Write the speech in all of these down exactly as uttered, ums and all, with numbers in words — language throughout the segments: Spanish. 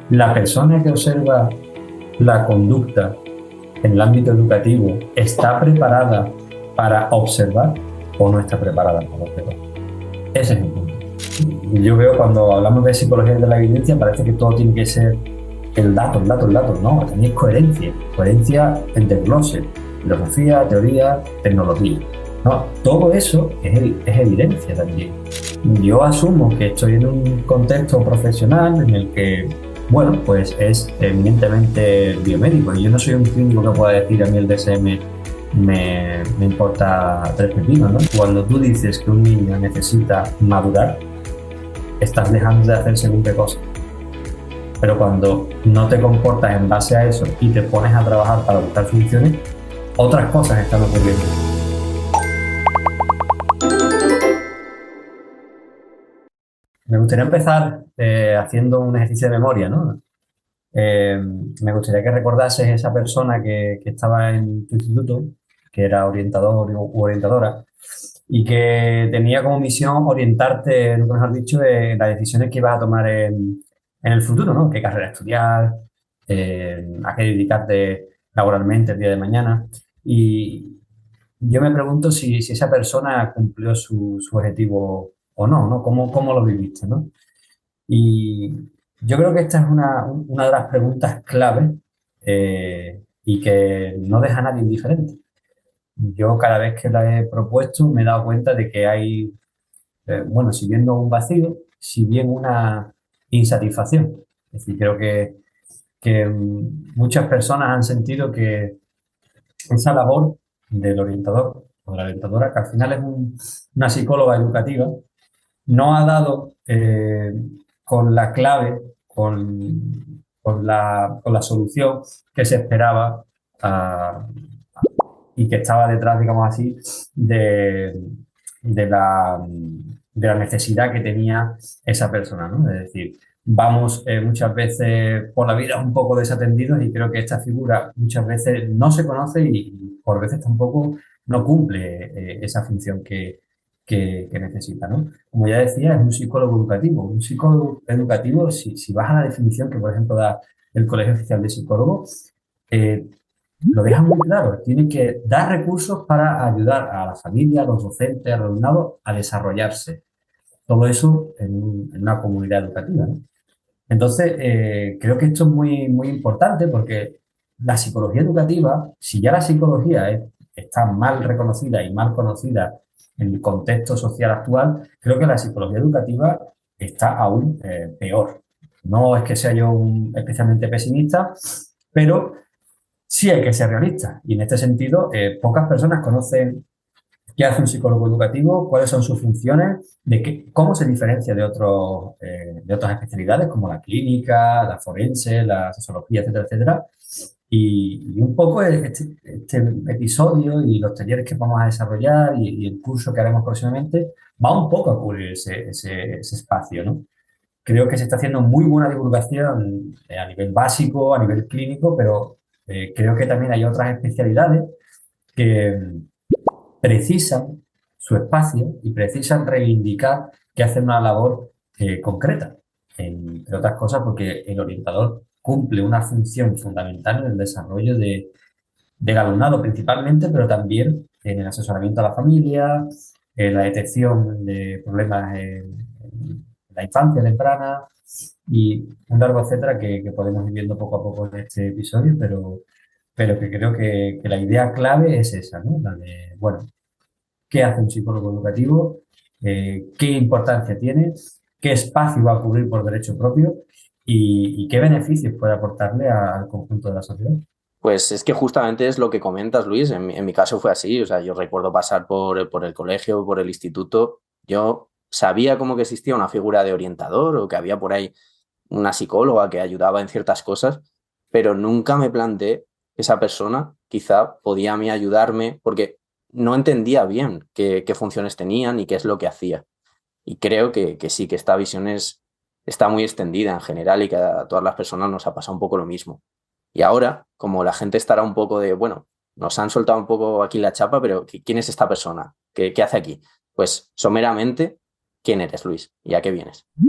La persona que observa la conducta en el ámbito educativo está preparada para observar o no está preparada para observar. Ese es el punto. Yo veo cuando hablamos de psicología de la evidencia parece que todo tiene que ser el dato, el dato, el dato. No, también es coherencia. Coherencia en desglose. Filosofía, teoría, tecnología. No, todo eso es, es evidencia también. Yo asumo que estoy en un contexto profesional en el que, bueno, pues es eminentemente biomédico. Y yo no soy un clínico que pueda decir a mí el D S M me, me importa tres pepinos, ¿no? Cuando tú dices que un niño necesita madurar, estás dejando de hacer según qué cosa. Pero cuando no te comportas en base a eso y te pones a trabajar para buscar soluciones, otras cosas están ocurriendo. Me gustaría empezar eh, haciendo un ejercicio de memoria, ¿no? Eh, me gustaría que recordases esa persona que, que estaba en tu instituto, que era orientador u orientadora, y que tenía como misión orientarte, nunca mejor dicho, en las decisiones que ibas a tomar en, en el futuro, ¿no? ¿Qué carrera estudiar? Eh, ¿A qué dedicarte laboralmente el día de mañana? Y yo me pregunto si, si esa persona cumplió su, su objetivo o no, ¿no? ¿Cómo, cómo lo viviste, ¿no? Y yo creo que esta es una, una de las preguntas clave eh, y que no deja a nadie indiferente. Yo cada vez que la he propuesto me he dado cuenta de que hay, eh, bueno, si bien no un vacío, si bien una insatisfacción. Es decir, creo que, que mm, muchas personas han sentido que esa labor del orientador o de la orientadora, que al final es un- una psicóloga educativa, no ha dado eh, con la clave, con, con la, con la solución que se esperaba ah, y que estaba detrás, digamos así, de, de la, de la necesidad que tenía esa persona, ¿no? Es decir, vamos eh, muchas veces por la vida un poco desatendidos y creo que esta figura muchas veces no se conoce y por veces tampoco no cumple eh, esa función que, que, que necesita, ¿no? Como ya decía, es un psicólogo educativo. Un psicólogo educativo, si, si vas a la definición que, por ejemplo, da el Colegio Oficial de Psicólogos, eh, lo deja muy claro. Tiene que dar recursos para ayudar a la familia, a los docentes, al alumnado a desarrollarse. Todo eso en, un- en una comunidad educativa, ¿no? Entonces, eh, creo que esto es muy, muy importante porque la psicología educativa, si ya la psicología es- está mal reconocida y mal conocida en el contexto social actual, creo que la psicología educativa está aún eh, peor. No es que sea yo un- especialmente pesimista, pero sí hay que ser realista. Y en este sentido, eh, pocas personas conocen qué hace un psicólogo educativo, cuáles son sus funciones, de qué, cómo se diferencia de, otros, eh, de otras especialidades como la clínica, la forense, la sociología, etcétera, etcétera. Y, y un poco este, este episodio y los talleres que vamos a desarrollar y, y el curso que haremos próximamente va un poco a cubrir ese, ese, ese espacio, ¿no? Creo que se está haciendo muy buena divulgación eh, a nivel básico, a nivel clínico, pero eh, creo que también hay otras especialidades que precisan su espacio y precisan reivindicar que hacen una labor eh, concreta, entre otras cosas porque el orientador cumple una función fundamental en el desarrollo de, del alumnado principalmente, pero también en el asesoramiento a la familia, en la detección de problemas en, en la infancia temprana y un largo etcétera que, que podemos ir viendo poco a poco en este episodio, pero, pero que creo que, que la idea clave es esa, ¿no? La de, bueno, qué hace un psicólogo educativo, eh, qué importancia tiene, qué espacio va a cubrir por derecho propio y, y qué beneficios puede aportarle a- al conjunto de la sociedad. Pues es que justamente es lo que comentas, Luis. En mi, en mi caso fue así. O sea, yo recuerdo pasar por, por el colegio, por el instituto. Yo sabía como que existía una figura de orientador o que había por ahí una psicóloga que ayudaba en ciertas cosas, pero nunca me planteé que esa persona quizá podía a mí ayudarme porque no entendía bien qué, qué funciones tenían y qué es lo que hacía. Y creo que, que sí, que esta visión es, está muy extendida en general y que a todas las personas nos ha pasado un poco lo mismo. Y ahora, como la gente estará un poco de, bueno, nos han soltado un poco aquí la chapa, pero ¿qui- ¿quién es esta persona? ¿Qué, qué hace aquí? Pues someramente, ¿quién eres, Luis? ¿Y a qué vienes?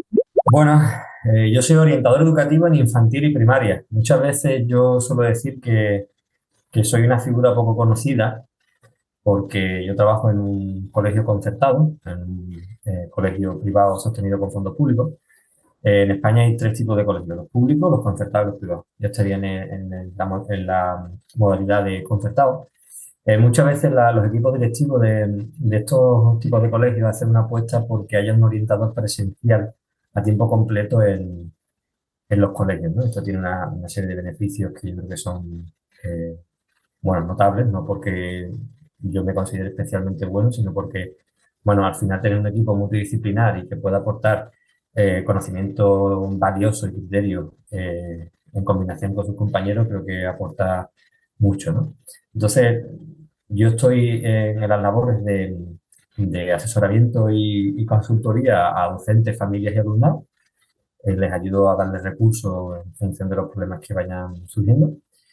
Bueno, eh, yo soy orientador educativo en infantil y primaria. Muchas veces yo suelo decir que, que soy una figura poco conocida porque yo trabajo en un colegio concertado, en un eh, colegio privado sostenido con fondos públicos. Eh, en España hay tres tipos de colegios, los públicos, los concertados y los privados. Yo estaría en, en- en la, mo- en la modalidad de concertado. Eh, muchas veces la- los equipos directivos de, de estos tipos de colegios hacen una apuesta porque haya un orientador presencial a tiempo completo en, en los colegios, ¿no? Esto tiene una, una serie de beneficios que yo creo que son, eh, bueno, notables, no porque yo me considere especialmente bueno, sino porque, bueno, al final tener un equipo multidisciplinar y que pueda aportar eh, conocimiento valioso y criterio eh, en combinación con sus compañeros, creo que aporta mucho, ¿no? Entonces, yo estoy en las labores de, de asesoramiento y, y consultoría a docentes, familias y alumnos. Eh, les ayudo a darles recursos en función de los problemas que vayan surgiendo.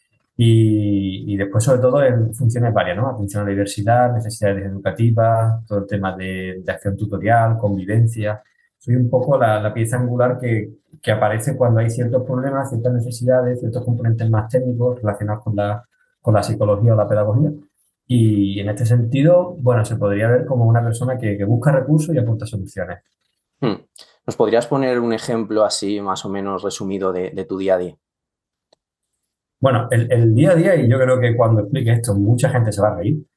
Y, y después, sobre todo, en funciones varias, ¿no? Atención a la diversidad, necesidades educativas, todo el tema de, de acción tutorial, convivencia. Soy un poco la, la pieza angular que, que aparece cuando hay ciertos problemas, ciertas necesidades, ciertos componentes más técnicos relacionados con la, con la psicología o la pedagogía. Y en este sentido, bueno, se podría ver como una persona que, que busca recursos y aporta soluciones. Hmm. ¿Nos podrías poner un ejemplo así más o menos resumido de, de tu día a día? Bueno, el, el día a día, y yo creo que cuando explique esto, mucha gente se va a reír.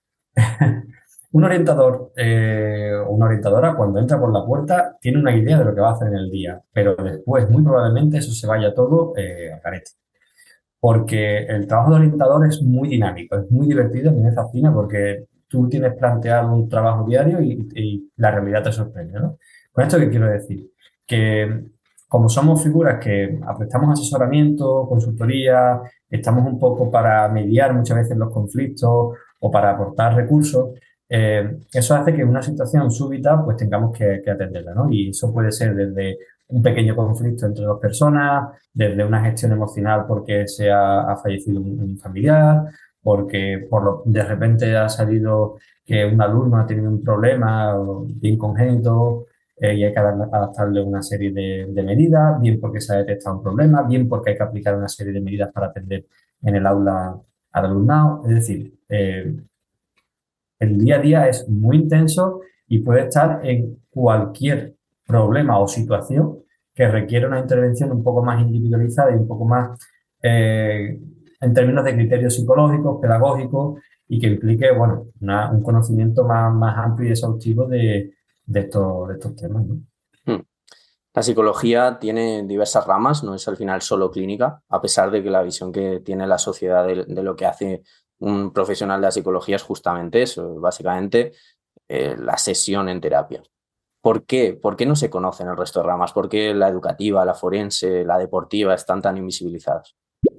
Un orientador eh, o una orientadora, cuando entra por la puerta, tiene una idea de lo que va a hacer en el día, pero después, muy probablemente, eso se vaya todo eh, a carete. Porque el trabajo de orientador es muy dinámico, es muy divertido, a mí me fascina porque tú tienes planteado un trabajo diario y, y la realidad te sorprende, ¿no? Con esto, ¿qué quiero decir? Que como somos figuras que prestamos asesoramiento, consultoría, estamos un poco para mediar muchas veces los conflictos o para aportar recursos, eh, eso hace que en una situación súbita pues tengamos que, que atenderla, ¿no? Y eso puede ser desde un pequeño conflicto entre dos personas, desde una gestión emocional porque se ha, ha fallecido un, un familiar, porque por lo, de repente ha salido que un alumno ha tenido un problema bien congénito eh, y hay que adaptarle una serie de, de, medidas, bien porque se ha detectado un problema, bien porque hay que aplicar una serie de medidas para atender en el aula al alumnado. Es decir, eh, el día a día es muy intenso y puede estar en cualquier problema o situación que requiere una intervención un poco más individualizada y un poco más eh, en términos de criterios psicológicos, pedagógicos y que implique, bueno, una, un conocimiento más, más amplio y exhaustivo de, de, estos, de estos temas, ¿no? Hmm. La psicología tiene diversas ramas, no es al final solo clínica, a pesar de que la visión que tiene la sociedad de, de lo que hace un profesional de la psicología es justamente eso, básicamente eh, la sesión en terapia. ¿Por qué? ¿Por qué no se conocen el resto de ramas? ¿Por qué la educativa, la forense, la deportiva están tan invisibilizadas?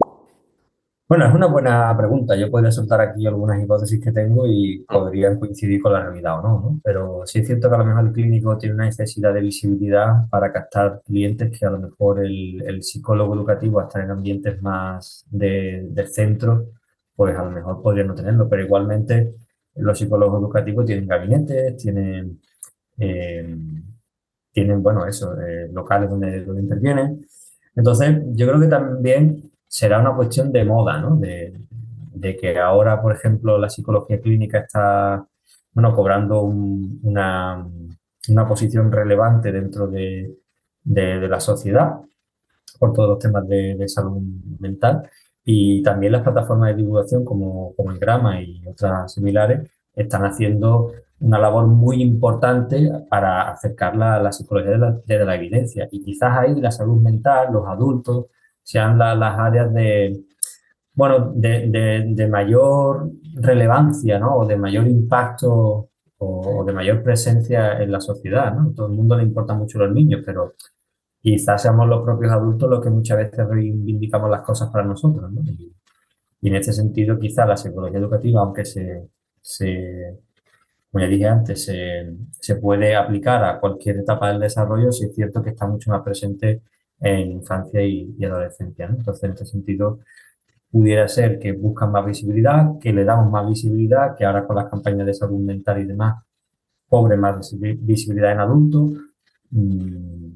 Bueno, es una buena pregunta. Yo podría soltar aquí algunas hipótesis que tengo y Hmm. podrían coincidir con la realidad o no, ¿no? Pero sí es cierto que a lo mejor el clínico tiene una necesidad de visibilidad para captar clientes que a lo mejor el, el psicólogo educativo, a estar en ambientes más de, del centro, pues a lo mejor podría no tenerlo. Pero igualmente los psicólogos educativos tienen gabinetes, tienen, eh, tienen bueno, eso, eh, locales donde, donde intervienen. Entonces, yo creo que también será una cuestión de moda, ¿no? De, de que ahora, por ejemplo, la psicología clínica está, bueno, cobrando un- una, una posición relevante dentro de, de- de la sociedad por todos los temas de, de salud mental. Y también las plataformas de divulgación como, como Engrama y otras similares están haciendo una labor muy importante para acercar la, la psicología de la, de la evidencia. Y quizás ahí la salud mental, los adultos, sean la- las áreas de, bueno, de, de- de mayor relevancia, ¿no? O de mayor impacto o, o de mayor presencia en la sociedad, ¿no? A todo el mundo le importan mucho los niños, pero quizás seamos los propios adultos los que muchas veces reivindicamos las cosas para nosotros, ¿no? Y, y en este sentido, quizás la psicología educativa, aunque se, se como ya dije antes, se, se puede aplicar a cualquier etapa del desarrollo, sí es cierto que está mucho más presente en infancia y, y adolescencia, ¿no? Entonces, en este sentido, pudiera ser que buscan más visibilidad, que le damos más visibilidad, que ahora con las campañas de salud mental y demás, cobre más visibilidad en adultos. Mm,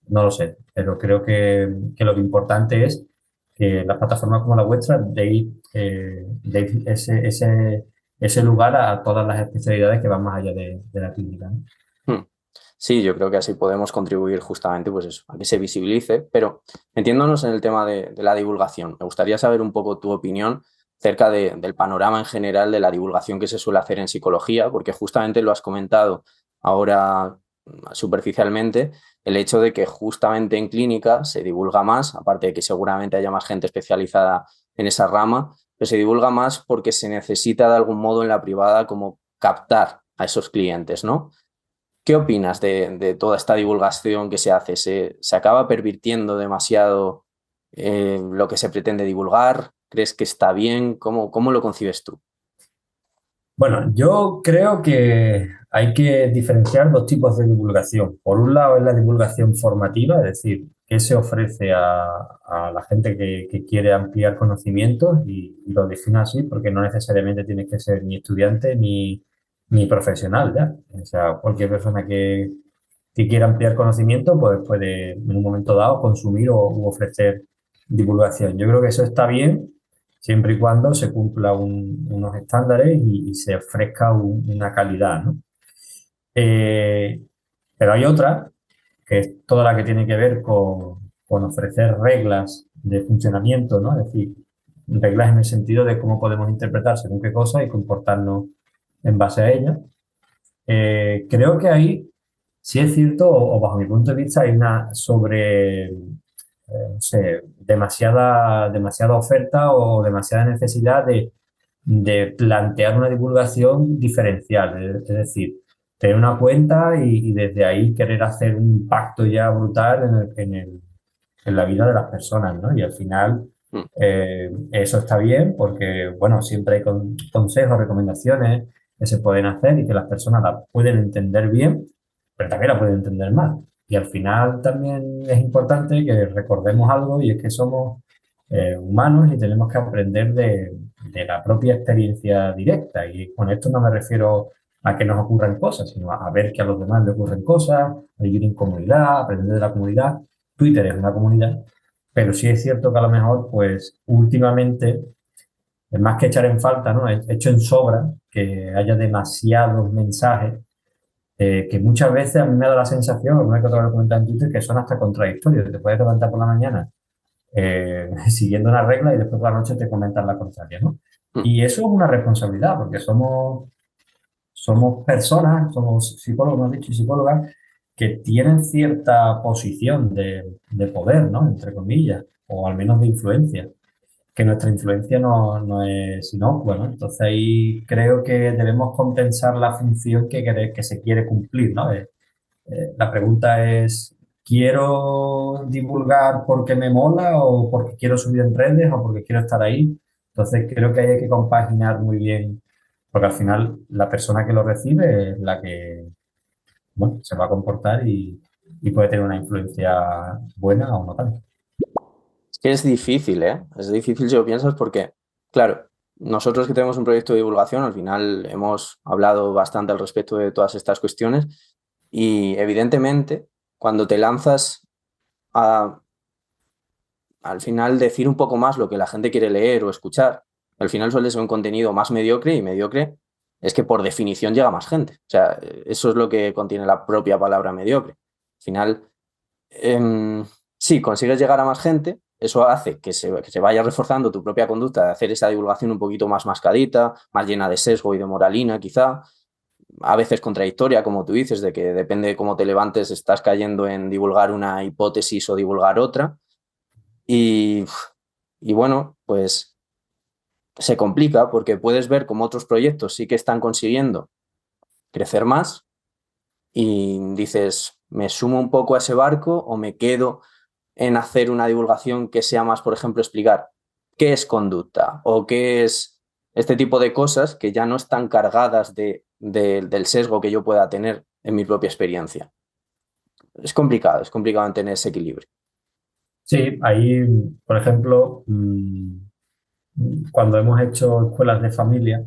no lo sé, pero creo que, que lo importante es que las plataformas como la vuestra deis, eh, deis ese, ese, ese lugar a todas las especialidades que van más allá de, de la clínica, ¿no? Hmm. Sí, yo creo que así podemos contribuir justamente pues eso, a que se visibilice, pero metiéndonos en el tema de, de la divulgación, me gustaría saber un poco tu opinión acerca de- del panorama en general de la divulgación que se suele hacer en psicología, porque justamente lo has comentado ahora mm, superficialmente, el hecho de que justamente en clínica se divulga más, aparte de que seguramente haya más gente especializada en esa rama, pero se divulga más porque se necesita de algún modo en la privada como captar a esos clientes, ¿no? ¿Qué opinas de, de toda esta divulgación que se hace? ¿Se, se acaba pervirtiendo demasiado eh, lo que se pretende divulgar? ¿Crees que está bien? ¿Cómo, cómo lo concibes tú? Bueno, yo creo que hay que diferenciar dos tipos de divulgación. Por un lado es la divulgación formativa, es decir, qué se ofrece a, a la gente que, que quiere ampliar conocimientos y, y lo defino así porque no necesariamente tienes que ser ni estudiante ni, ni profesional, ¿ya? O sea, cualquier persona que, que quiera ampliar conocimiento pues puede en un momento dado consumir o u ofrecer divulgación. Yo creo que eso está bien siempre y cuando se cumpla un- unos estándares y, y se ofrezca un- una calidad, ¿no? Eh, pero hay otra, que es toda la que tiene que ver con, con ofrecer reglas de funcionamiento, ¿no? Es decir, reglas en el sentido de cómo podemos interpretar según qué cosa y comportarnos en base a ellas. Eh, creo que ahí sí es cierto, o, o bajo mi punto de vista, hay una sobre, eh, no sé, demasiada, demasiada oferta o demasiada necesidad de, de plantear una divulgación diferencial. Es, es decir, tener una cuenta y, y desde ahí querer hacer un impacto ya brutal en, el- en el- en la vida de las personas, ¿no? Y al final Mm, eh, eso está bien porque, bueno, siempre hay con- consejos, recomendaciones que se pueden hacer y que las personas la pueden entender bien, pero también la pueden entender mal. Y al final también es importante que recordemos algo y es que somos eh, humanos y tenemos que aprender de, de la propia experiencia directa. Y con esto no me refiero a que nos ocurran cosas, sino a, a ver que a los demás les ocurren cosas, a vivir en comunidad, aprender de la comunidad. Twitter es una comunidad, pero sí es cierto que a lo mejor, pues últimamente, es más que echar en falta, ¿no? He hecho en sobra que haya demasiados mensajes eh, que muchas veces a mí me da la sensación, alguna que otra vez lo he comentado en Twitter, que son hasta contradictorios. Te puedes levantar por la mañana eh, siguiendo una regla y después por la noche te comentan la contraria, ¿no? mm. Y eso es una responsabilidad, porque somos, somos personas, somos psicólogos, hemos dicho, y psicólogas, que tienen cierta posición de, de poder, ¿no? Entre comillas, o al menos de influencia, que nuestra influencia no, no es inocua, ¿no? Entonces ahí creo que debemos compensar la función que, quere- que se quiere cumplir, ¿no? Eh, eh, la pregunta es, ¿quiero divulgar porque me mola o porque quiero subir en redes o porque quiero estar ahí? Entonces creo que hay que compaginar muy bien, porque al final la persona que lo recibe es la que, bueno, se va a comportar y, y puede tener una influencia buena o no tanto. Es que es difícil, ¿eh? Es difícil si lo piensas porque, claro, nosotros que tenemos un proyecto de divulgación, al final hemos hablado bastante al respecto de todas estas cuestiones y evidentemente cuando te lanzas a al final decir un poco más lo que la gente quiere leer o escuchar, al final suele ser un contenido más mediocre y mediocre es que por definición llega más gente. O sea, eso es lo que contiene la propia palabra mediocre. Al final, eh, sí, consigues llegar a más gente, eso hace que se, que se vaya reforzando tu propia conducta de hacer esa divulgación un poquito más mascadita, más llena de sesgo y de moralina quizá, a veces contradictoria, como tú dices, de que depende de cómo te levantes, estás cayendo en divulgar una hipótesis o divulgar otra. Y, y bueno, pues se complica porque puedes ver cómo otros proyectos sí que están consiguiendo crecer más y dices, ¿me sumo un poco a ese barco o me quedo en hacer una divulgación que sea más, por ejemplo, explicar qué es conducta o qué es este tipo de cosas que ya no están cargadas de, de, del sesgo que yo pueda tener en mi propia experiencia? Es complicado, es complicado mantener ese equilibrio. Sí, ahí, por ejemplo, mm, cuando hemos hecho escuelas de familia,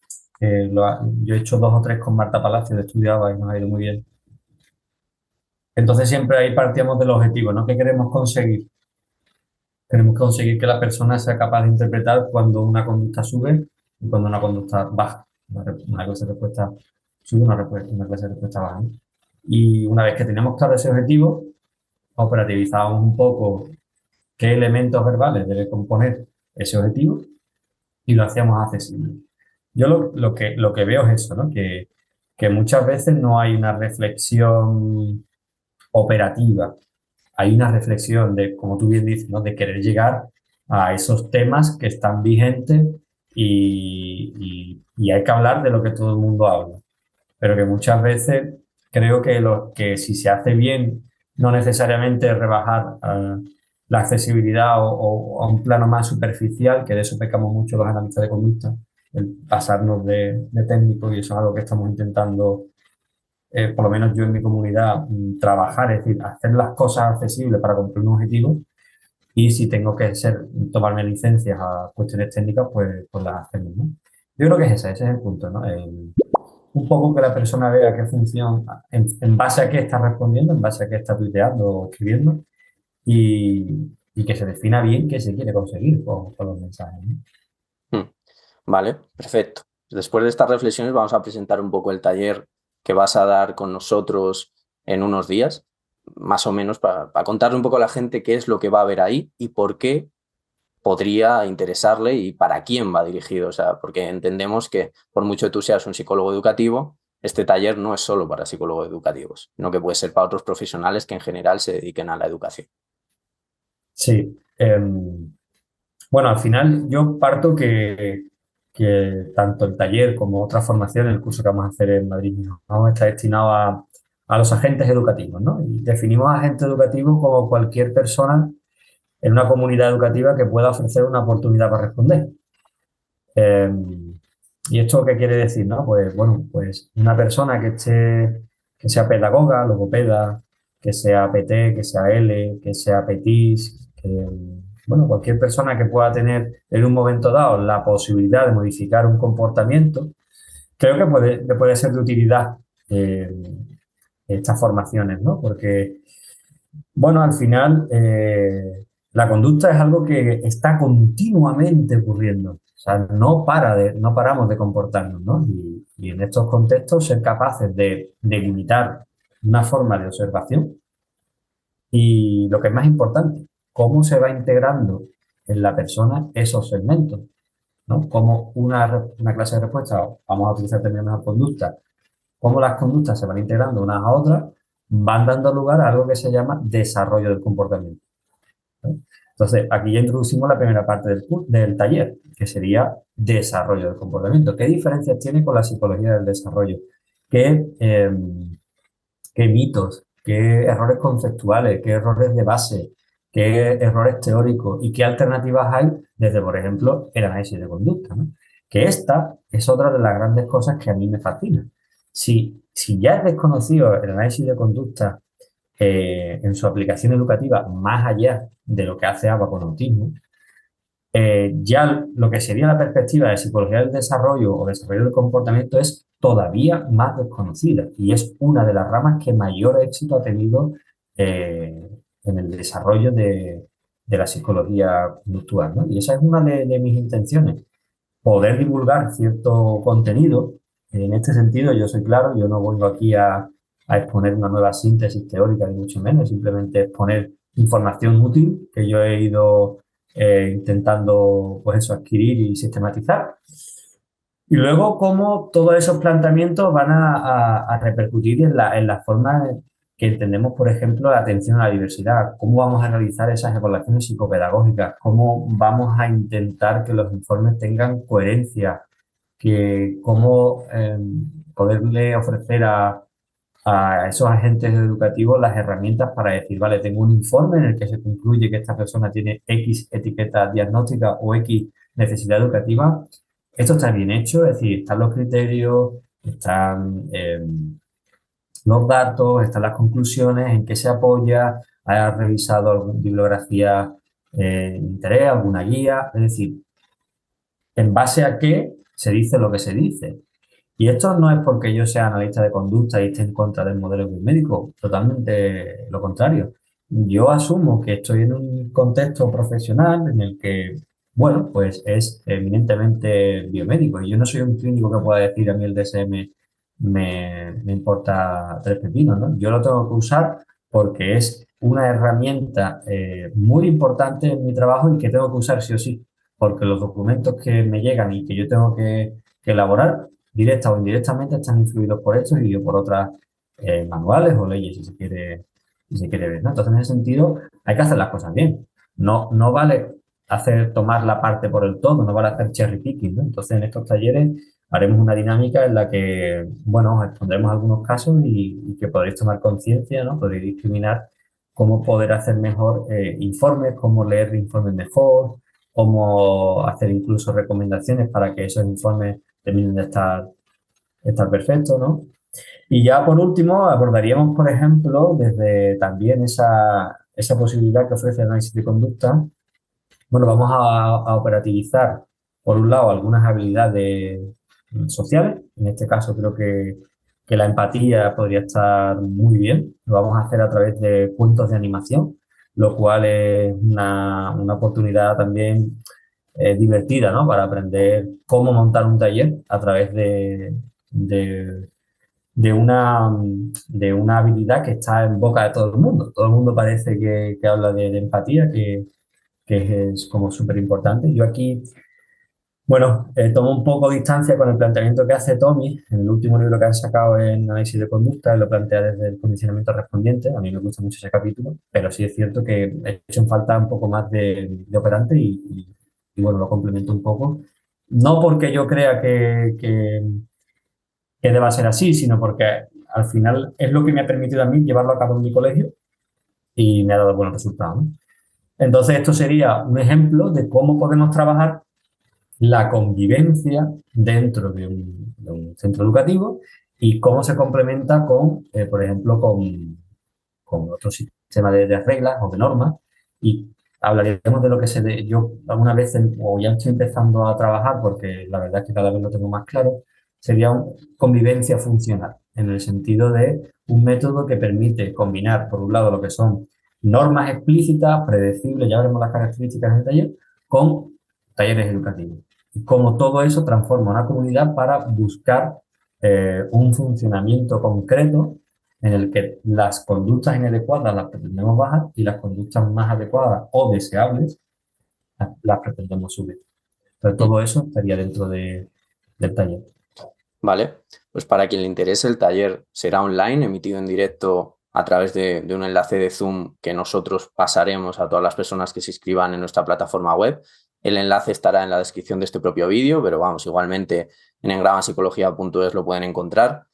eh, lo ha- yo he hecho dos o tres con Marta Palacio, he estudiado y nos ha ido muy bien. Entonces siempre ahí partíamos del objetivo, ¿no? ¿Qué queremos conseguir? Queremos conseguir que la persona sea capaz de interpretar cuando una conducta sube y cuando una conducta baja. Una, re- una clase de respuesta sube, una, respuesta, una clase de respuesta baja, ¿no? Y una vez que tenemos claro ese objetivo, operativizamos un poco qué elementos verbales debe componer ese objetivo y lo hacíamos accesible. Yo lo, lo que, lo que veo es eso, ¿no? Que, que muchas veces no hay una reflexión operativa, hay una reflexión de, como tú bien dices, ¿no? De querer llegar a esos temas que están vigentes y, y, y hay que hablar de lo que todo el mundo habla, pero que muchas veces creo que, lo, que si se hace bien, no necesariamente rebajar uh, la accesibilidad o, o, a un plano más superficial, que de eso pecamos mucho los analistas de conducta, el pasarnos de, de técnico, y eso es algo que estamos intentando, eh, por lo menos yo en mi comunidad, mm, trabajar, es decir, hacer las cosas accesibles para cumplir un objetivo, y si tengo que ser, tomarme licencias a cuestiones técnicas, pues, pues las hacemos, ¿no? Yo creo que es ese, ese es el punto, ¿no? El, un poco que la persona vea qué función, en, en base a qué está respondiendo, en base a qué está tuiteando o escribiendo, y, y que se defina bien qué se quiere conseguir con, con los mensajes, ¿no? Hmm. Vale, perfecto. Después de estas reflexiones vamos a presentar un poco el taller que vas a dar con nosotros en unos días, más o menos para, para contarle un poco a la gente qué es lo que va a haber ahí y por qué podría interesarle y para quién va dirigido. O sea, porque entendemos que por mucho que tú seas un psicólogo educativo, este taller no es solo para psicólogos educativos, sino que puede ser para otros profesionales que en general se dediquen a la educación. Sí. Eh, bueno, al final yo parto que, que tanto el taller como otra formación, el curso que vamos a hacer en Madrid, ¿no? Está destinado a, a los agentes educativos, ¿no? Y definimos agente educativo como cualquier persona en una comunidad educativa que pueda ofrecer una oportunidad para responder. Eh, ¿Y esto qué quiere decir, no? Pues bueno, pues una persona que esté, que sea pedagoga, logopeda, que sea P T, que sea L, que sea PETIS, que, bueno, cualquier persona que pueda tener en un momento dado la posibilidad de modificar un comportamiento, creo que puede, puede ser de utilidad eh, estas formaciones, ¿no? Porque bueno, al final, eh, la conducta es algo que está continuamente ocurriendo. O sea, no para de, no paramos de comportarnos, ¿no? Y, y en estos contextos ser capaces de, de limitar una forma de observación y lo que es más importante, cómo se va integrando en la persona esos segmentos, ¿no? Como una, una clase de respuesta, vamos a utilizar términos de conducta, cómo las conductas se van integrando unas a otras, van dando lugar a algo que se llama desarrollo del comportamiento, ¿no? Entonces, aquí ya introducimos la primera parte del, del taller, que sería desarrollo del comportamiento. ¿Qué diferencias tiene con la psicología del desarrollo? ¿Qué, eh, qué mitos, qué errores conceptuales, qué errores de base, qué errores teóricos y qué alternativas hay desde, por ejemplo, el análisis de conducta, ¿no? Que esta es otra de las grandes cosas que a mí me fascina. Si, si ya es desconocido el análisis de conducta eh, en su aplicación educativa, más allá de lo que hace A B A con autismo, eh, ya lo que sería la perspectiva de psicología del desarrollo o desarrollo del comportamiento es todavía más desconocida y es una de las ramas que mayor éxito ha tenido eh, en el desarrollo de, de la psicología conductual, ¿no? Y esa es una de, de mis intenciones, poder divulgar cierto contenido. En este sentido, yo soy claro, yo no vengo aquí a, a exponer una nueva síntesis teórica, ni mucho menos, simplemente exponer información útil que yo he ido eh, intentando, pues eso, adquirir y sistematizar. Y luego, cómo todos esos planteamientos van a, a, a repercutir en la, en la forma que entendemos, por ejemplo, la atención a la diversidad, cómo vamos a realizar esas evaluaciones psicopedagógicas, cómo vamos a intentar que los informes tengan coherencia, que cómo eh, poderle ofrecer a, a esos agentes educativos las herramientas para decir, vale, tengo un informe en el que se concluye que esta persona tiene X etiqueta diagnóstica o X necesidad educativa. Esto está bien hecho, es decir, están los criterios, están eh, los datos, están las conclusiones, en qué se apoya, ha revisado alguna bibliografía eh, de interés, alguna guía, es decir, en base a qué se dice lo que se dice. Y esto no es porque yo sea analista de conducta y esté en contra del modelo biomédico, totalmente lo contrario. Yo asumo que estoy en un contexto profesional en el que, bueno, pues es eminentemente biomédico y yo no soy un clínico que pueda decir a mí el D S M me, me importa tres pepinos, ¿no? Yo lo tengo que usar porque es una herramienta eh, muy importante en mi trabajo y que tengo que usar sí o sí, porque los documentos que me llegan y que yo tengo que, que elaborar, directa o indirectamente, están influidos por estos y yo por otras eh, manuales o leyes, si se quiere, si se quiere ver, ¿no? Entonces, en ese sentido, hay que hacer las cosas bien. No, no vale hacer tomar la parte por el todo, no vale hacer cherry picking, ¿no? Entonces, en estos talleres haremos una dinámica en la que, bueno, os expondremos algunos casos y, y que podréis tomar conciencia, ¿no? Podréis discriminar cómo poder hacer mejor eh, informes, cómo leer informes mejor, cómo hacer incluso recomendaciones para que esos informes terminen de estar, de estar perfectos, ¿no? Y ya por último, abordaríamos, por ejemplo, desde también esa, esa posibilidad que ofrece el análisis de conducta. Bueno, vamos a, a operativizar, por un lado, algunas habilidades sociales. En este caso, creo que, que la empatía podría estar muy bien. Lo vamos a hacer a través de cuentos de animación, lo cual es una, una oportunidad también eh, divertida, ¿no? Para aprender cómo montar un taller a través de, de, de una, de una habilidad que está en boca de todo el mundo. Todo el mundo parece que, que habla de, de empatía, que, que es como súper importante. Yo aquí, bueno, eh, tomo un poco distancia con el planteamiento que hace Tommy en el último libro que han sacado en análisis de conducta, él lo plantea desde el condicionamiento respondiente. A mí me gusta mucho ese capítulo, pero sí es cierto que he hecho en falta un poco más de, de operante y, y, y, bueno, lo complemento un poco. No porque yo crea que, que, que deba ser así, sino porque al final es lo que me ha permitido a mí llevarlo a cabo en mi colegio y me ha dado buenos resultados, ¿no? Entonces, esto sería un ejemplo de cómo podemos trabajar la convivencia dentro de un, de un centro educativo y cómo se complementa con, eh, por ejemplo, con, con otro sistema de, de reglas o de normas. Y hablaríamos de lo que se de, yo alguna vez, o ya estoy empezando a trabajar, porque la verdad es que cada vez lo tengo más claro, sería una convivencia funcional, en el sentido de un método que permite combinar, por un lado, lo que son normas explícitas, predecibles, ya veremos las características del taller, con talleres educativos. Y cómo todo eso transforma una comunidad para buscar eh, un funcionamiento concreto en el que las conductas inadecuadas las pretendemos bajar y las conductas más adecuadas o deseables las, las pretendemos subir. Entonces, todo eso estaría dentro de, del taller. Vale, pues para quien le interese, el taller será online, emitido en directo a través de, de un enlace de Zoom que nosotros pasaremos a todas las personas que se inscriban en nuestra plataforma web. El enlace estará en la descripción de este propio vídeo, pero vamos, igualmente en engramapsicología punto es lo pueden encontrar.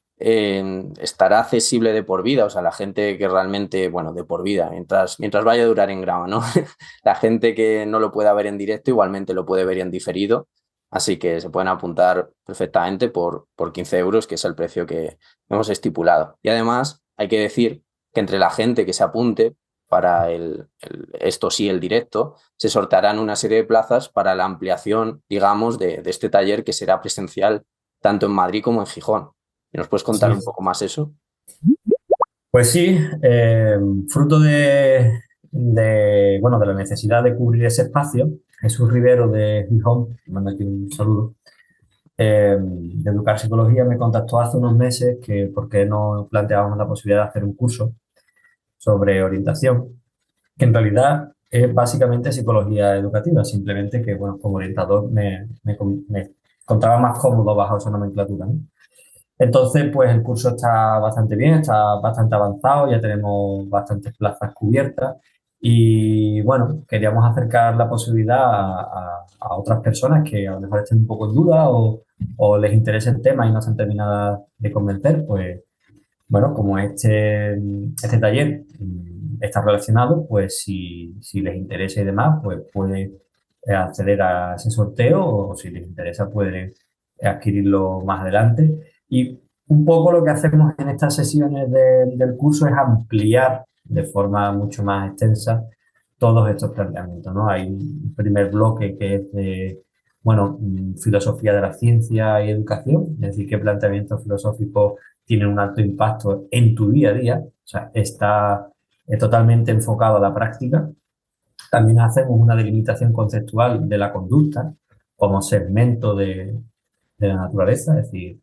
Eh, estará accesible de por vida, o sea, la gente que realmente, bueno, de por vida, mientras, mientras vaya a durar en grama, ¿no? La gente que no lo pueda ver en directo igualmente lo puede ver en diferido, así que se pueden apuntar perfectamente por, por quince euros, que es el precio que hemos estipulado. Y además hay que decir que entre la gente que se apunte para el, el, esto sí, el directo, se sortearán una serie de plazas para la ampliación, digamos, de, de este taller que será presencial tanto en Madrid como en Gijón. ¿Y nos puedes contar Sí. un poco más eso? Pues sí, eh, fruto de, de, bueno, de la necesidad de cubrir ese espacio, Jesús Rivero de Gijón, que manda aquí un saludo, eh, de Educar Psicología, me contactó hace unos meses que por qué no planteábamos la posibilidad de hacer un curso sobre orientación, que en realidad es básicamente psicología educativa, simplemente que, bueno, como orientador me, me, me encontraba más cómodo bajo esa nomenclatura, ¿no? Entonces, pues el curso está bastante bien, está bastante avanzado, ya tenemos bastantes plazas cubiertas y bueno, queríamos acercar la posibilidad a, a- a otras personas que a lo mejor estén un poco en duda o, o les interese el tema y no se han terminado de convencer, pues bueno, como este, este taller mm, está relacionado, pues si, si les interesa y demás, pues puede eh, acceder a ese sorteo o si les interesa pueden adquirirlo más adelante. Y un poco lo que hacemos en estas sesiones de- del curso es ampliar de forma mucho más extensa todos estos planteamientos, ¿no? Hay un primer bloque que es de, bueno, mm, filosofía de la ciencia y educación, es decir, qué planteamientos filosóficos tienen un alto impacto en tu día a día, o sea, está eh, totalmente enfocado a la práctica. También hacemos una delimitación conceptual de la conducta como segmento de, de la naturaleza, es decir,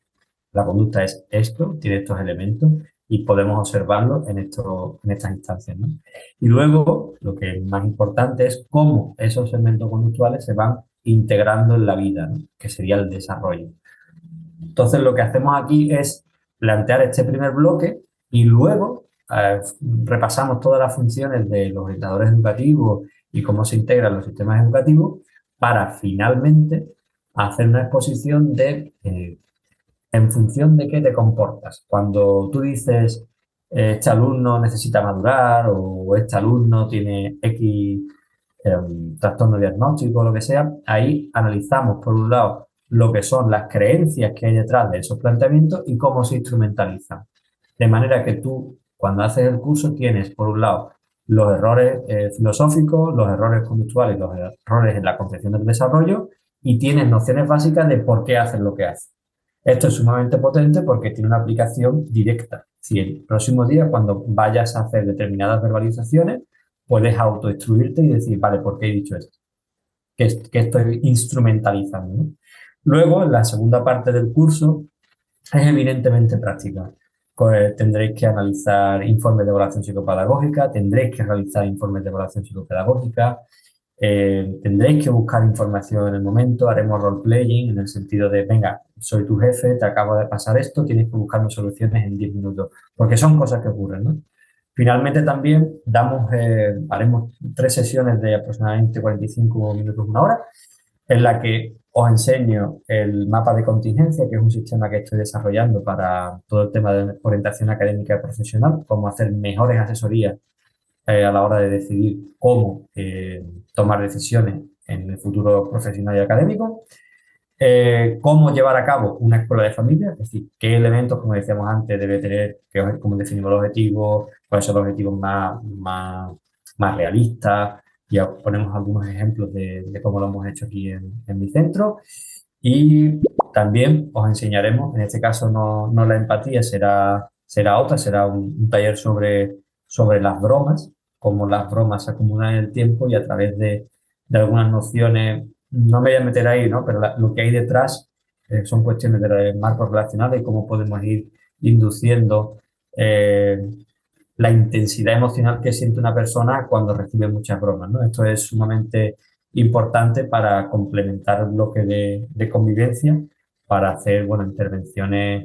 la conducta es esto, tiene estos elementos y podemos observarlo en, esto, en estas instancias, ¿no? Y luego, lo que es más importante es cómo esos segmentos conductuales se van integrando en la vida, ¿no? Que sería el desarrollo. Entonces, lo que hacemos aquí es plantear este primer bloque y luego eh, repasamos todas las funciones de los orientadores educativos y cómo se integran los sistemas educativos para finalmente hacer una exposición de eh, en función de qué te comportas. Cuando tú dices, eh, este alumno necesita madurar o este alumno tiene X eh, trastorno diagnóstico o lo que sea, ahí analizamos, por un lado, lo que son las creencias que hay detrás de esos planteamientos y cómo se instrumentalizan. De manera que tú, cuando haces el curso, tienes, por un lado, los errores eh, filosóficos, los errores conductuales, los errores en la concepción del desarrollo y tienes nociones básicas de por qué haces lo que haces. Esto es sumamente potente porque tiene una aplicación directa. Si el próximo día, cuando vayas a hacer determinadas verbalizaciones, puedes autoinstruirte y decir, vale, ¿por qué he dicho esto? ¿Qué, qué estoy instrumentalizando? ¿No? Luego, en la segunda parte del curso, es eminentemente práctica. Pues, tendréis que analizar informes de evaluación psicopedagógica, tendréis que realizar informes de evaluación psicopedagógica, eh, tendréis que buscar información en el momento, haremos role-playing en el sentido de, venga, soy tu jefe, te acabo de pasar esto, tienes que buscarme soluciones en diez minutos, porque son cosas que ocurren, ¿no? Finalmente también damos, eh, haremos tres sesiones de aproximadamente cuarenta y cinco minutos, una hora, en la que os enseño el mapa de contingencia, que es un sistema que estoy desarrollando para todo el tema de orientación académica y profesional, cómo hacer mejores asesorías eh, a la hora de decidir cómo eh, tomar decisiones en el futuro profesional y académico, eh, cómo llevar a cabo una escuela de familia, es decir, qué elementos, como decíamos antes, debe tener, qué, cómo definimos los objetivos, cuáles son los objetivos más, más, más realistas. Ya ponemos algunos ejemplos de, de cómo lo hemos hecho aquí en, en mi centro. Y también os enseñaremos, en este caso no, no la empatía, será, será otra, será un, un taller sobre, sobre las bromas, cómo las bromas se acumulan en el tiempo y a través de, de algunas nociones, no me voy a meter ahí, ¿no? Pero la- lo que hay detrás eh, son cuestiones de marcos relacionales y cómo podemos ir induciendo eh, la intensidad emocional que siente una persona cuando recibe muchas bromas, ¿no? Esto es sumamente importante para complementar el bloque de, de convivencia, para hacer, bueno, intervenciones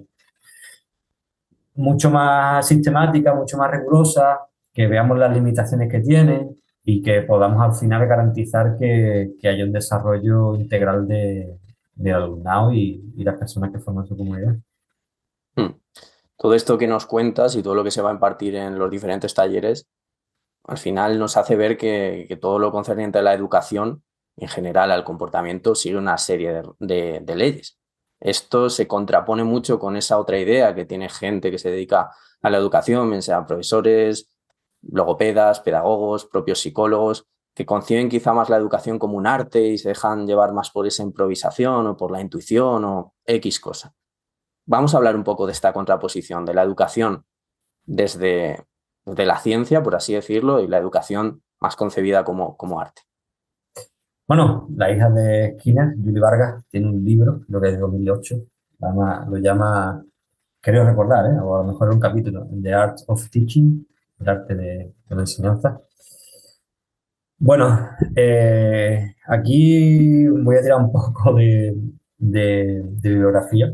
mucho más sistemáticas, mucho más rigurosas, que veamos las limitaciones que tienen y que podamos al final garantizar que, que haya un desarrollo integral de, del alumnado y, y las personas que forman su comunidad. Hmm. Todo esto que nos cuentas y todo lo que se va a impartir en los diferentes talleres, al final nos hace ver que, que todo lo concerniente a la educación, en general al comportamiento, sigue una serie de, de- de leyes. Esto se contrapone mucho con esa otra idea que tiene gente que se dedica a la educación, bien sean profesores, logopedas, pedagogos, propios psicólogos, que conciben quizá más la educación como un arte y se dejan llevar más por esa improvisación o por la intuición o X cosa. Vamos a hablar un poco de esta contraposición, de la educación desde, desde la ciencia, por así decirlo, y la educación más concebida como, como arte. Bueno, la hija de Skinner, Julie Vargas, tiene un libro, creo que es de dos mil ocho, llama- lo llama, creo recordar, ¿eh? O a lo mejor un capítulo, The Art of Teaching, el arte de, de la enseñanza. Bueno, eh, aquí voy a tirar un poco de, de- de bibliografía.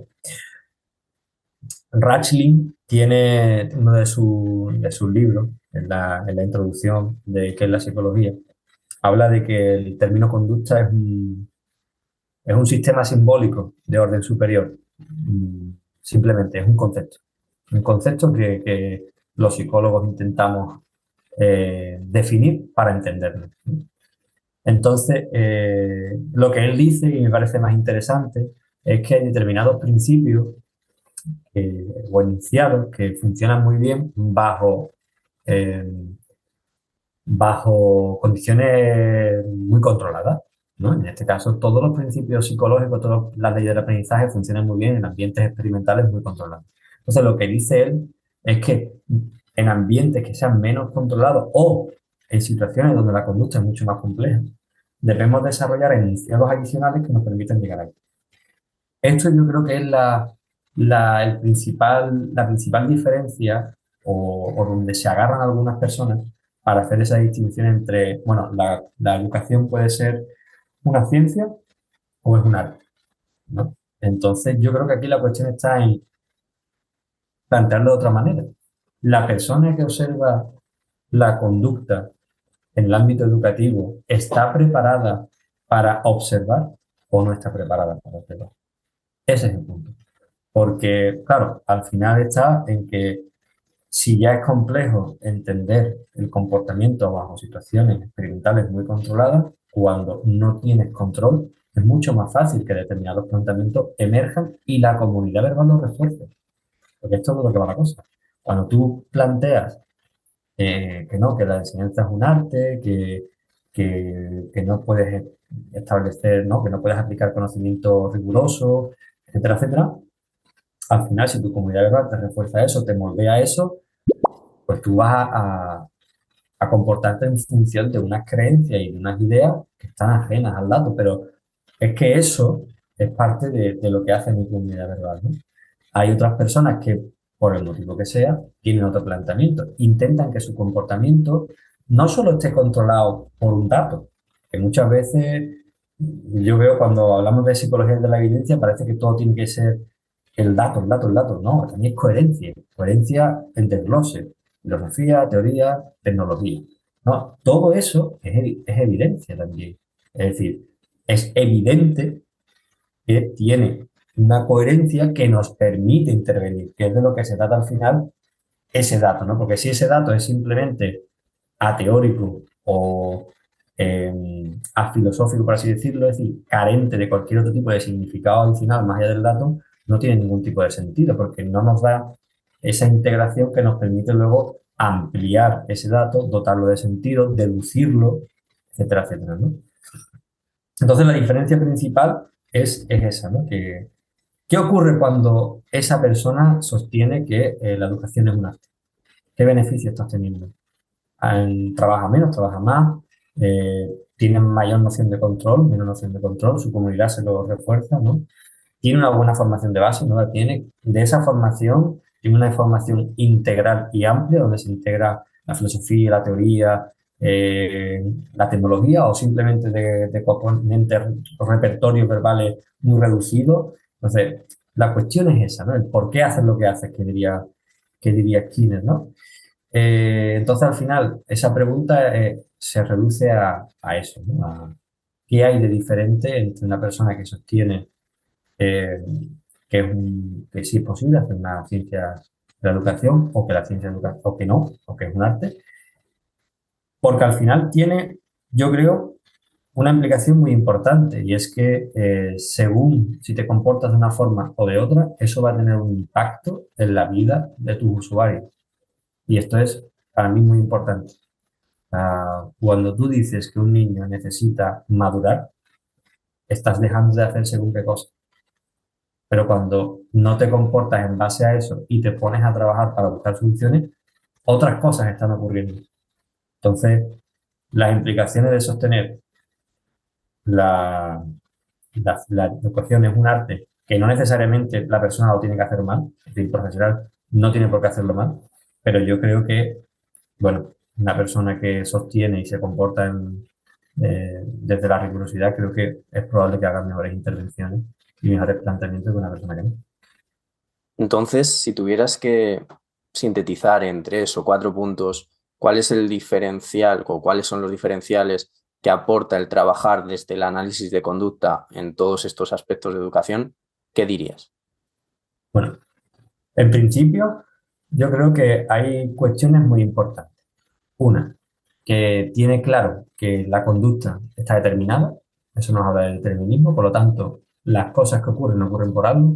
Rachling tiene uno de, su- de sus libros, en la, en la introducción de qué es la psicología, habla de que el término conducta es un, es un sistema simbólico de orden superior. Mm, Simplemente es un concepto. Un concepto que, que los psicólogos intentamos eh, definir para entenderlo. Entonces, eh, lo que él dice, y me parece más interesante, es que hay determinados principios eh, o enunciados que funcionan muy bien bajo, eh, bajo condiciones muy controladas. ¿no? En este caso, todos los principios psicológicos, todas las leyes del aprendizaje funcionan muy bien en ambientes experimentales muy controlados. Entonces, lo que dice él es que en ambientes que sean menos controlados o en situaciones donde la conducta es mucho más compleja, debemos desarrollar enunciados adicionales que nos permitan llegar ahí. Esto yo creo que es la, la, el principal, la principal diferencia o, o donde se agarran algunas personas para hacer esa distinción entre, bueno, la, la educación puede ser una ciencia o es un arte, ¿no? Entonces, yo creo que aquí la cuestión está en plantearlo de otra manera. La persona que observa la conducta en el ámbito educativo está preparada para observar o no está preparada para observar. Ese es el punto. Porque, claro, al final está en que si ya es complejo entender el comportamiento bajo situaciones experimentales muy controladas, cuando no tienes control, es mucho más fácil que determinados planteamientos emerjan y la comunidad verbal los refuerce. Porque esto es todo lo que va la cosa. Cuando tú planteas eh, que no, que la enseñanza es un arte, que, que, que no puedes establecer, ¿no? Que no puedes aplicar conocimiento riguroso, etcétera, etcétera, al final, si tu comunidad verbal te refuerza eso, te moldea eso, pues tú vas a, a comportarte en función de unas creencias y de unas ideas que están ajenas al dato, pero es que eso es parte de, de lo que hace mi comunidad verbal, ¿no? Hay otras personas que, por el motivo que sea, tienen otro planteamiento. Intentan que su comportamiento no solo esté controlado por un dato, que muchas veces yo veo cuando hablamos de psicología de la evidencia, parece que todo tiene que ser el dato, el dato, el dato. No, también es coherencia. Coherencia en desglose, filosofía, teoría, tecnología. No, todo eso es, evi- es evidencia también. Es decir, es evidente que tiene una coherencia que nos permite intervenir, que es de lo que se trata al final ese dato, ¿no? Porque si ese dato es simplemente ateórico o eh, afilosófico, por así decirlo, es decir, carente de cualquier otro tipo de significado adicional más allá del dato, no tiene ningún tipo de sentido, porque no nos da esa integración que nos permite luego ampliar ese dato, dotarlo de sentido, deducirlo, etcétera, etcétera, ¿no? Entonces, la diferencia principal es, es esa, ¿no? Que, ¿qué ocurre cuando esa persona sostiene que eh, la educación es un arte? ¿Qué beneficio estás teniendo? En- trabaja menos, trabaja más, eh, tiene mayor noción de control, menos noción de control, su comunidad se lo refuerza, ¿no? Tiene una buena formación de base, no la tiene. De esa formación, tiene una formación integral y amplia, donde se integra la filosofía, la teoría, eh, la tecnología, o simplemente de, de componentes o repertorios verbales muy reducidos. Entonces, la cuestión es esa, ¿no? El por qué haces lo que haces, que diría, que diría Skinner, ¿no? Eh, entonces, al final, esa pregunta eh, se reduce a, a eso, ¿no? A qué hay de diferente entre una persona que sostiene eh, que, es un- que sí es posible hacer una ciencia de la educación o que la ciencia de educación, o que no, o que es un arte, porque al final tiene, yo creo, una implicación muy importante y es que eh, según si te comportas de una forma o de otra, eso va a tener un impacto en la vida de tus usuarios. Y esto es para mí muy importante. Ah, cuando tú dices que un niño necesita madurar, estás dejando de hacer según qué cosa. Pero cuando no te comportas en base a eso y te pones a trabajar para buscar soluciones, otras cosas están ocurriendo. Entonces, las implicaciones de sostener la, la, la educación es un arte que no necesariamente la persona lo tiene que hacer mal, es decir, el profesional no tiene por qué hacerlo mal, pero yo creo que, bueno, una persona que sostiene y se comporta en, eh, desde la rigurosidad, creo que es probable que haga mejores intervenciones y mejores planteamientos que una persona que no. Entonces, si tuvieras que sintetizar en tres o cuatro puntos, ¿cuál es el diferencial o cuáles son los diferenciales que aporta el trabajar desde el análisis de conducta en todos estos aspectos de educación? ¿Qué dirías? Bueno, en principio, yo creo que hay cuestiones muy importantes. Una, que tiene claro que la conducta está determinada, eso nos habla del determinismo, por lo tanto, las cosas que ocurren ocurren por algo.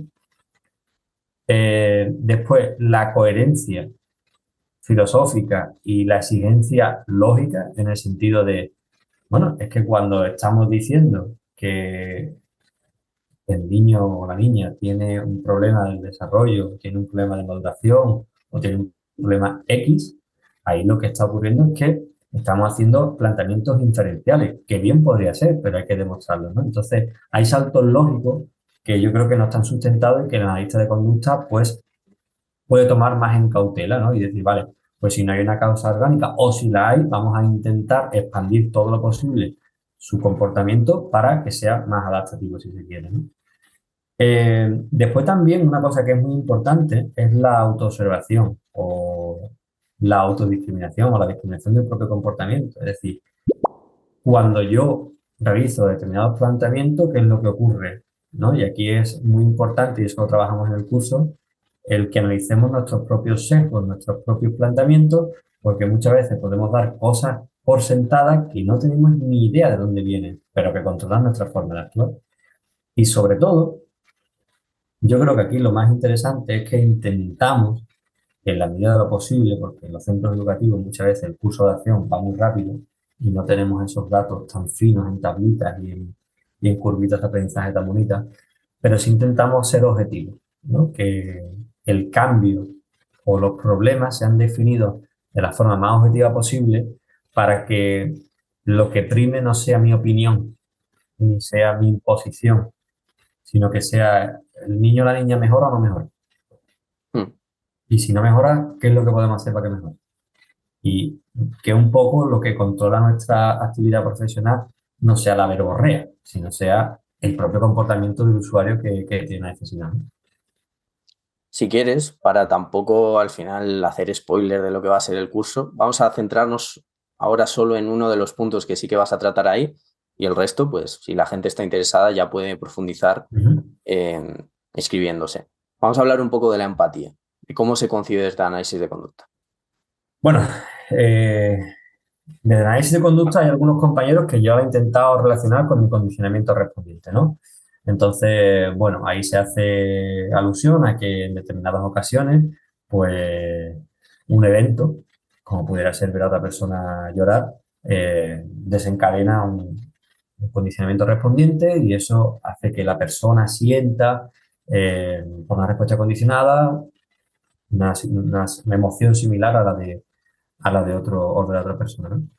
Eh, después, la coherencia filosófica y la exigencia lógica, en el sentido de Bueno, es que cuando estamos diciendo que el niño o la niña tiene un problema del desarrollo, tiene un problema de maduración o tiene un problema X, ahí lo que está ocurriendo es que estamos haciendo planteamientos inferenciales, que bien podría ser, pero hay que demostrarlo, ¿no? Entonces, hay saltos lógicos que yo creo que no están sustentados y que el analista de conducta, pues, puede tomar más en cautela, ¿no? Y decir, vale, pues si no hay una causa orgánica o si la hay, vamos a intentar expandir todo lo posible su comportamiento para que sea más adaptativo, si se quiere, ¿no? Eh, después también una cosa que es muy importante es la autoobservación o la autodiscriminación o la discriminación del propio comportamiento. Es decir, cuando yo realizo determinados planteamientos, ¿qué es lo que ocurre? ¿No? Y aquí es muy importante, y eso lo trabajamos en el curso, el que analicemos nuestros propios sesgos, nuestros propios planteamientos, porque muchas veces podemos dar cosas por sentadas que no tenemos ni idea de dónde vienen, pero que controlan nuestra forma de actuar. Y sobre todo, yo creo que aquí lo más interesante es que intentamos, en la medida de lo posible, porque en los centros educativos muchas veces el curso de acción va muy rápido y no tenemos esos datos tan finos en tablitas y en, y en curvitas de aprendizaje tan bonitas, pero sí intentamos ser objetivos, ¿no? Que el cambio o los problemas sean definidos de la forma más objetiva posible para que lo que prime no sea mi opinión ni sea mi imposición, sino que sea el niño o la niña mejora o no mejora. Mm. Y si no mejora, ¿qué es lo que podemos hacer para que mejore? Y que un poco lo que controla nuestra actividad profesional no sea la verborrea, sino sea el propio comportamiento del usuario que, que tiene necesidad, ¿no? Si quieres, para tampoco al final hacer spoiler de lo que va a ser el curso, vamos a centrarnos ahora solo en uno de los puntos que sí que vas a tratar ahí y el resto, pues si la gente está interesada ya puede profundizar Uh-huh. eh, escribiéndose. Vamos a hablar un poco de la empatía y cómo se concibe este análisis de conducta. Bueno, eh, desde el análisis de conducta hay algunos compañeros que yo he intentado relacionar con el condicionamiento respondiente, ¿no? Entonces, bueno, ahí se hace alusión a que en determinadas ocasiones, pues, un evento, como pudiera ser ver a otra persona llorar, eh, desencadena un, un condicionamiento respondiente y eso hace que la persona sienta, eh, por una respuesta condicionada, una, una, una emoción similar a la de, a la de, otro, o de la otra persona, ¿no?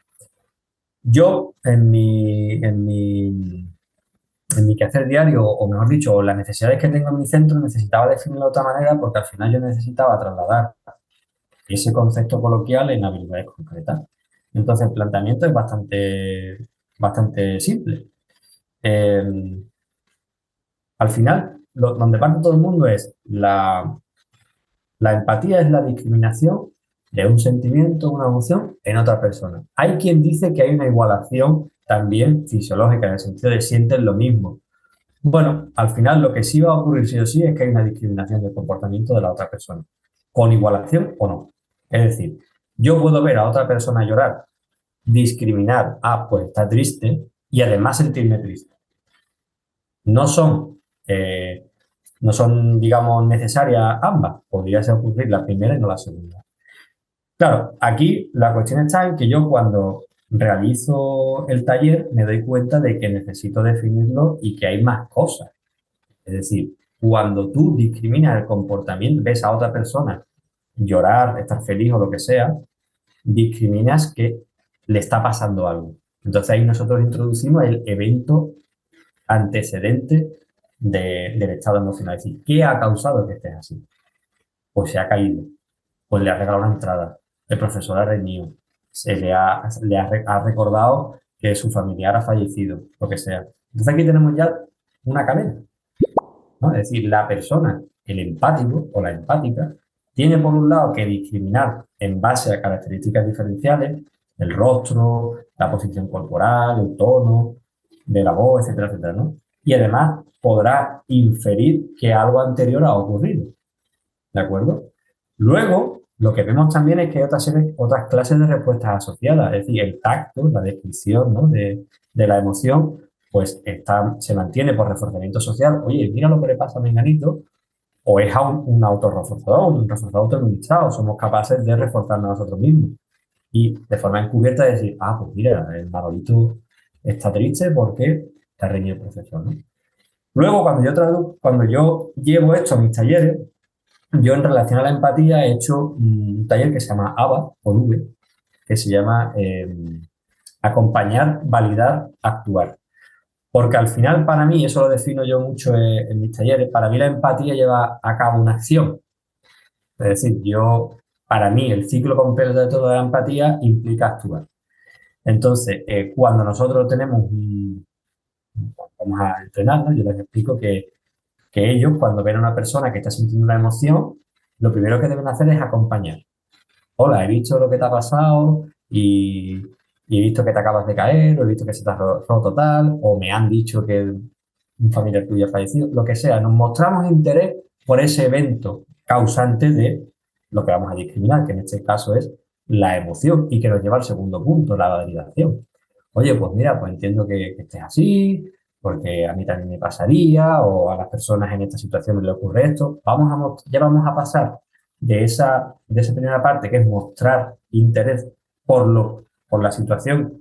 Yo, en mi, en mi, en mi quehacer diario, o mejor dicho, las necesidades que tengo en mi centro, necesitaba definirlo de otra manera porque al final yo necesitaba trasladar ese concepto coloquial en habilidades concretas. Entonces, el planteamiento es bastante, bastante simple. Eh, Al final, lo, donde parte todo el mundo es la, la empatía es la discriminación de un sentimiento, una emoción en otra persona. Hay quien dice que hay una igualación también fisiológica, en el sentido de sienten lo mismo. Bueno, al final lo que sí va a ocurrir sí o sí es que hay una discriminación del comportamiento de la otra persona, con igualación o no. Es decir, yo puedo ver a otra persona llorar, discriminar, ah, pues está triste, y además sentirme triste. No son, eh, no son, digamos, necesarias ambas. Podría ser ocurrir la primera y no la segunda. Claro, aquí la cuestión está en que yo cuando realizo el taller me doy cuenta de que necesito definirlo y que hay más cosas. Es decir, cuando tú discriminas el comportamiento, ves a otra persona llorar, estar feliz o lo que sea, discriminas que le está pasando algo. Entonces ahí nosotros introducimos el evento antecedente de, del estado emocional. Es decir, ¿qué ha causado que estés así? Pues se ha caído, pues le ha regalado una entrada, el profesor ha reñido, se le ha, le ha, ha recordado que su familiar ha fallecido, lo que sea. Entonces aquí tenemos ya una cadena, ¿no? Es decir, la persona, el empático o la empática, tiene por un lado que discriminar en base a características diferenciales, el rostro, la posición corporal, el tono de la voz, etcétera, etcétera, ¿no? Y además podrá inferir que algo anterior ha ocurrido, ¿de acuerdo? Luego, lo que vemos también es que hay otras, series, otras clases de respuestas asociadas, es decir, el tacto, la descripción, ¿no?, de, de la emoción, pues está, se mantiene por reforzamiento social. Oye, mira lo que le pasa a Menganito, o es un, un autorreforzador, un reforzador autoadministrado, somos capaces de reforzarnos a nosotros mismos. Y de forma encubierta decir, ah, pues mira, el Manolito está triste porque está reñido el profesor, ¿no? Luego, cuando yo, tradu- cuando yo llevo esto a mis talleres, yo en relación a la empatía he hecho un taller que se llama A B A, con V, que se llama eh, acompañar, validar, actuar. Porque al final, para mí, eso lo defino yo mucho en, en mis talleres, para mí la empatía lleva a cabo una acción. Es decir, yo, para mí, el ciclo completo de toda la empatía implica actuar. Entonces, eh, cuando nosotros tenemos, un, vamos a entrenarnos, yo les explico que, que ellos, cuando ven a una persona que está sintiendo una emoción, lo primero que deben hacer es acompañar. Hola, he visto lo que te ha pasado y, y he visto que te acabas de caer, o he visto que se te ha roto tal, o me han dicho que un familiar tuyo ha fallecido, lo que sea. Nos mostramos interés por ese evento causante de lo que vamos a discriminar, que en este caso es la emoción y que nos lleva al segundo punto, la validación. Oye, pues mira, pues entiendo que, que estés así, porque a mí también me pasaría, o a las personas en esta situación le ocurre esto. Vamos a, ya vamos a pasar de esa, de esa primera parte, que es mostrar interés por, lo, por la situación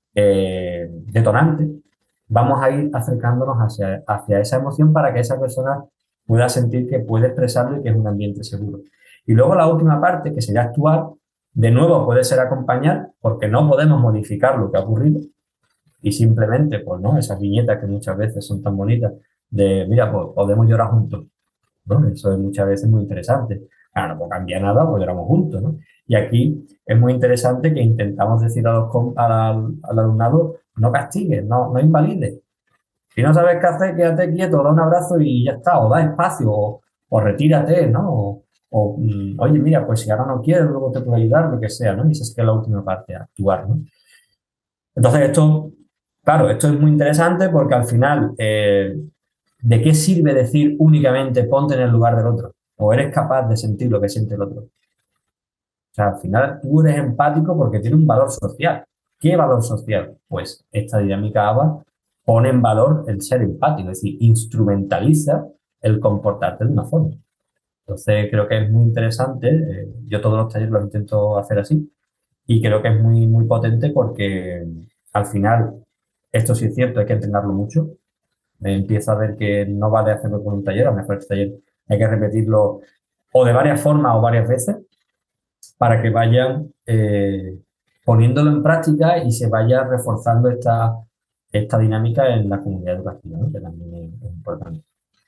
eh, detonante, vamos a ir acercándonos hacia, hacia esa emoción para que esa persona pueda sentir que puede expresarlo y que es un ambiente seguro. Y luego la última parte, que sería actuar, de nuevo puede ser acompañar, porque no podemos modificar lo que ha ocurrido, y simplemente, pues, ¿no? Esas viñetas que muchas veces son tan bonitas, de, mira, pues podemos llorar juntos, ¿no? Eso es muchas veces muy interesante. Claro, no puedo cambiar nada, pues lloramos juntos, ¿no? Y aquí es muy interesante que intentamos decir a los, al, al alumnado, no castigues, no, no invalides. Si no sabes qué hacer, quédate quieto, da un abrazo y ya está, o da espacio, o, o retírate, ¿no? O, o mm, oye, mira, pues si ahora no quieres, luego te puedo ayudar, lo que sea, ¿no? Y esa es que es la última parte, actuar, ¿no? Entonces esto, claro, esto es muy interesante porque al final, eh, ¿de qué sirve decir únicamente ponte en el lugar del otro? ¿O eres capaz de sentir lo que siente el otro? O sea, al final tú eres empático porque tiene un valor social. ¿Qué valor social? Pues esta dinámica A B A pone en valor el ser empático, es decir, instrumentaliza el comportarte de una forma. Entonces creo que es muy interesante, eh, yo todos los talleres los intento hacer así, y creo que es muy, muy potente porque al final, esto sí es cierto, hay que entrenarlo mucho. Empiezo a ver que no vale hacerlo con un taller, a lo mejor este taller hay que repetirlo o de varias formas o varias veces para que vayan eh, poniéndolo en práctica y se vaya reforzando esta, esta dinámica en la comunidad educativa, ¿no? Que también es, es importante.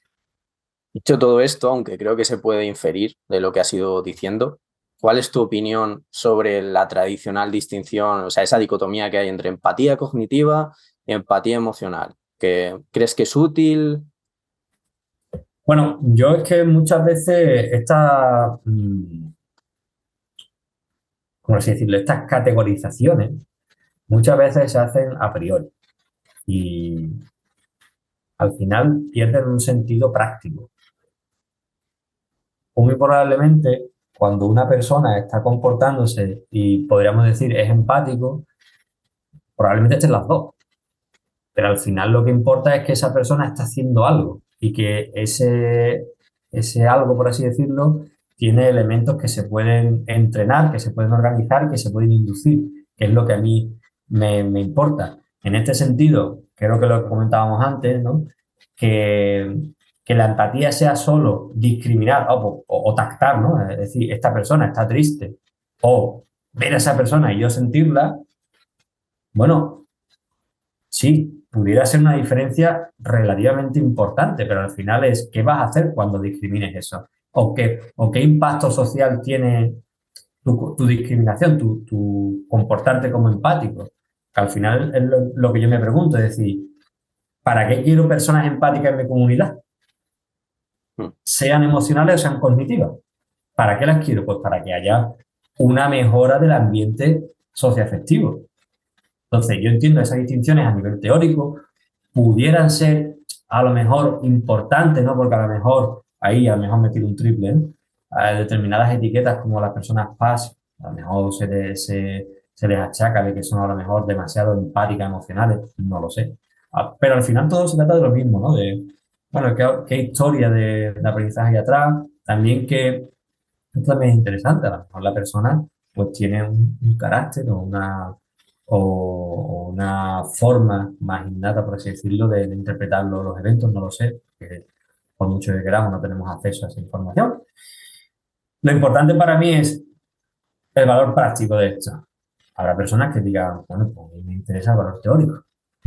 Dicho todo esto, aunque creo que se puede inferir de lo que has ido diciendo, ¿cuál es tu opinión sobre la tradicional distinción, o sea, esa dicotomía que hay entre empatía cognitiva y empatía emocional? ¿Que crees que es útil? Bueno, yo es que muchas veces esta, mm, ¿cómo así decirlo? Estas categorizaciones muchas veces se hacen a priori y al final pierden un sentido práctico. Muy probablemente, cuando una persona está comportándose y podríamos decir es empático, probablemente estén las dos. Pero al final lo que importa es que esa persona está haciendo algo y que ese, ese algo, por así decirlo, tiene elementos que se pueden entrenar, que se pueden organizar, que se pueden inducir, que es lo que a mí me, me importa. En este sentido, creo que lo que comentábamos antes, ¿no? Que, que la empatía sea solo discriminar o, o, o tactar, ¿no? Es decir, esta persona está triste o ver a esa persona y yo sentirla, bueno, sí, pudiera ser una diferencia relativamente importante, pero al final es qué vas a hacer cuando discrimines eso. O qué, o qué impacto social tiene tu, tu discriminación, tu, tu, comportarte como empático. Que al final es lo, lo, que yo me pregunto, es decir, ¿para qué quiero personas empáticas en mi comunidad? Sean emocionales o sean cognitivas. ¿Para qué las quiero? Pues para que haya una mejora del ambiente socioafectivo. Entonces, yo entiendo esas distinciones a nivel teórico, pudieran ser a lo mejor importantes, ¿no? Porque a lo mejor ahí a lo mejor me tiro un triple, ¿no? A determinadas etiquetas como las personas P A S, a lo mejor se, de, se, se les achaca de que son a lo mejor demasiado empáticas, emocionales, no lo sé. Pero al final todo se trata de lo mismo, ¿no? De, bueno, qué, qué historia de, de aprendizaje hay atrás, también que esto también es interesante, a lo mejor la persona pues tiene un, un carácter o una, o, una forma más innata, por así decirlo, de, de interpretar los, los eventos, no lo sé, porque por mucho que queramos no tenemos acceso a esa información. Lo importante para mí es el valor práctico de esto. Habrá personas que digan, bueno, pues a mí me interesa el valor teórico.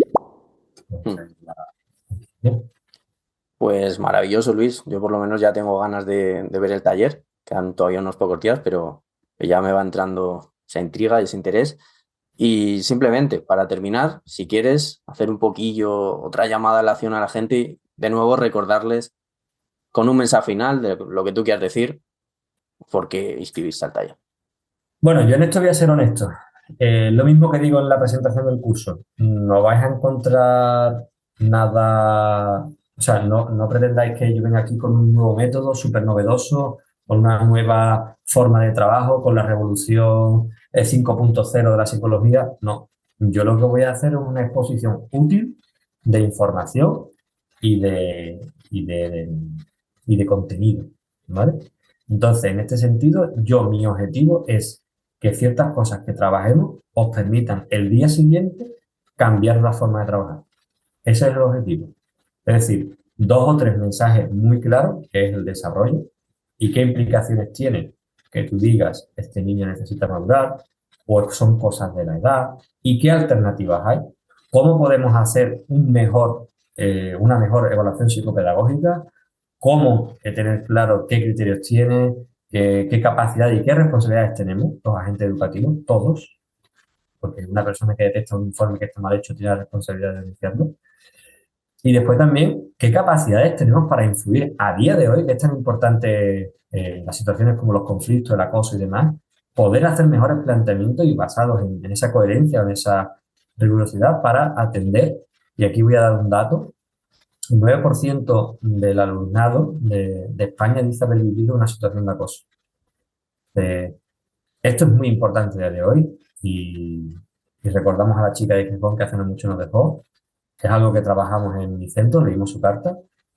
Entonces, Mm. la... Bien. Pues maravilloso, Luis. Yo por lo menos ya tengo ganas de, de ver el taller. Quedan todavía unos pocos días, pero ya me va entrando esa intriga y ese interés. Y simplemente, para terminar, si quieres hacer un poquillo, otra llamada a la acción a la gente y de nuevo recordarles con un mensaje final de lo que tú quieras decir, por qué inscribirse al taller. Bueno, yo en esto voy a ser honesto. Eh, lo mismo que digo en la presentación del curso. No vais a encontrar nada, o sea, no, no pretendáis que yo venga aquí con un nuevo método súper novedoso, con una nueva forma de trabajo, con la revolución eh, cinco punto cero de la psicología. No, yo lo que voy a hacer es una exposición útil de información y de, y de, de- y de contenido, ¿vale? Entonces, en este sentido, yo, mi objetivo es que ciertas cosas que trabajemos os permitan el día siguiente cambiar la forma de trabajar. Ese es el objetivo. Es decir, dos o tres mensajes muy claros, que es el desarrollo, y qué implicaciones tiene que tú digas, este niño necesita madurar, o son cosas de la edad, y qué alternativas hay. ¿Cómo podemos hacer un mejor, eh, una mejor evaluación psicopedagógica? ¿Cómo eh, tener claro qué criterios tiene, qué, qué capacidad y qué responsabilidades tenemos los agentes educativos, todos? Porque una persona que detecta un informe que está mal hecho tiene la responsabilidad de denunciarlo. Y después también, ¿qué capacidades tenemos para influir a día de hoy, que es tan importante eh, en las situaciones como los conflictos, el acoso y demás, poder hacer mejores planteamientos y basados en, en esa coherencia, en esa rigurosidad para atender? Y aquí voy a dar un dato. El nueve por ciento del alumnado de, de España dice haber vivido una situación de acoso. Eh, esto es muy importante a día de hoy y, y recordamos a la chica de Gijón que hace no mucho nos dejó. Es algo que trabajamos en mi centro, leímos su carta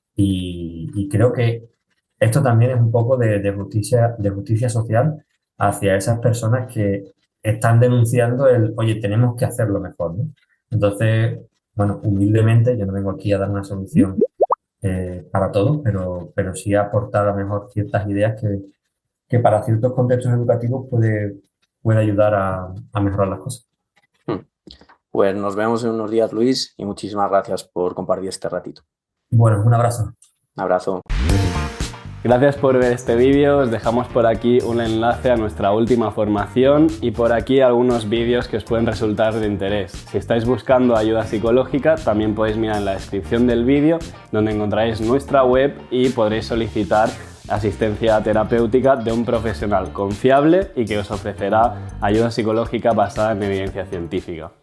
y, y creo que esto también es un poco de, de justicia, de justicia social hacia esas personas que están denunciando el, oye, tenemos que hacerlo mejor, ¿no? Entonces, bueno, humildemente, yo no vengo aquí a dar una solución eh, para todos, pero, pero sí aportar a lo mejor ciertas ideas que, que para ciertos contextos educativos puede, puede ayudar a, a mejorar las cosas. Pues nos vemos en unos días, Luis, y muchísimas gracias por compartir este ratito. Bueno, un abrazo. Un abrazo. Gracias por ver este vídeo, os dejamos por aquí un enlace a nuestra última formación y por aquí algunos vídeos que os pueden resultar de interés. Si estáis buscando ayuda psicológica, también podéis mirar en la descripción del vídeo donde encontraréis nuestra web y podréis solicitar asistencia terapéutica de un profesional confiable y que os ofrecerá ayuda psicológica basada en evidencia científica.